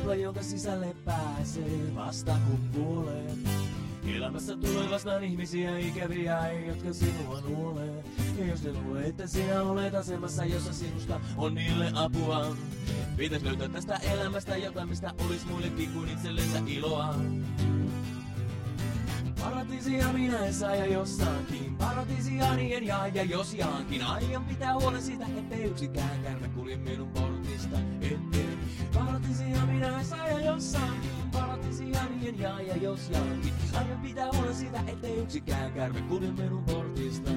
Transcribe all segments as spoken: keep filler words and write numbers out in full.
kupla, jonka sisälle pääsee vasta kun kuolee. Elämässä tulee vastaan ihmisiä ikäviä, jotka sinua nuolee. Ja jos ne luulee, että sinä olet asemassa, jossa sinusta on niille apua, pitäis löytää tästä elämästä jotain, mistä olis muillekin kuin itsellensä iloa. Paratiisia minä en saa ja jossakin, paratiisiani en jaa ja jos jaankin, aion pitää huolen siitä, ettei yksikään käärme kulje minun portista eteen. Paratiisia minä en saa ja jossakin, paratiisiani en jaa ja jos jaankin, aion pitää huolen siitä, ettei yksikään käärme kulje minun portista.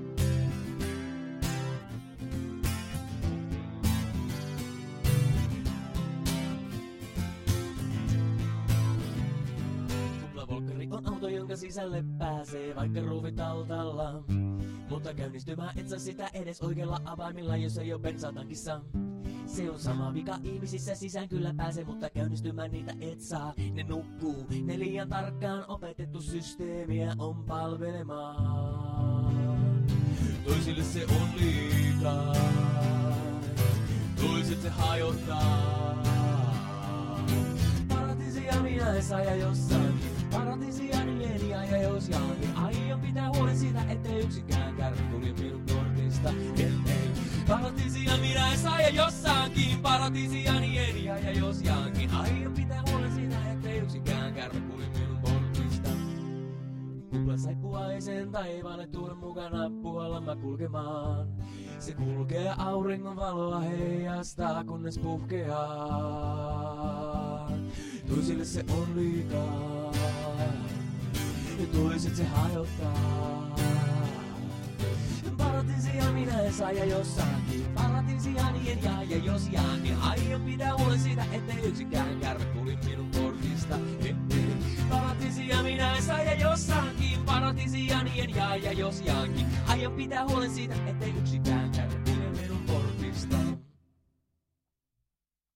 Volkkari on auto, jonka sisälle pääsee, vaikka ruuvit altalla. Mutta käynnistymään et saa sitä edes oikealla avaimilla, jos ei oo bensatankissa. Se on sama vika ihmisissä, sisään kyllä pääsee, mutta käynnistymään niitä et saa. Ne nukkuu, ne liian tarkkaan opetettu systeemiä on palvelemaan. Toisille se on liikaa, toiset se hajottaa. Paratiisia minä en saa ja jossakin, paratiisiani en jaa ja jos jaankin, aion pitää huolen siitä, ettei yksikään käärme kulje minun portista eteen. Paratiisia minä en saa ja jossakin, paratiisiani en jaa ja jos jaankin, aion pitää huolen siitä, ettei yksikään käärme kulje minun portista. Kupla saippuaisen taivaalle tuoda mukana puolella mä kulkemaan. Se kulkee auringon valoa heijastaa, kunnes puhkeaa. Toisille se on liikaa, ja toiset se hajottaa. Paratiisia minä en saa ja jossakin, paratiisiani en jaa ja jos jaankin, aion pitää huolen siitä, ettei yksikään käärme kulje minun portista eteen. Paratiisia minä en saa ja jossakin, paratiisiani en jaa ja jos jaankin, aion pitää huolen siitä, ettei yksikään käärme kulje minun portista.